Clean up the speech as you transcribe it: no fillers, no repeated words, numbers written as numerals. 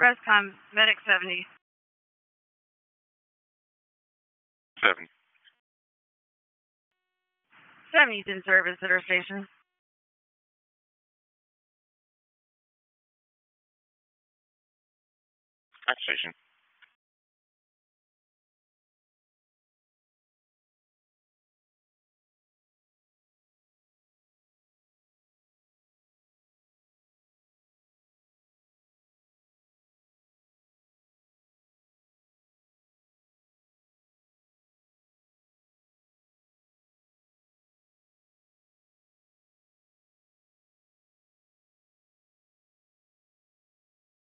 Rest time, medic 70. 70. 70's in service at our station. At station.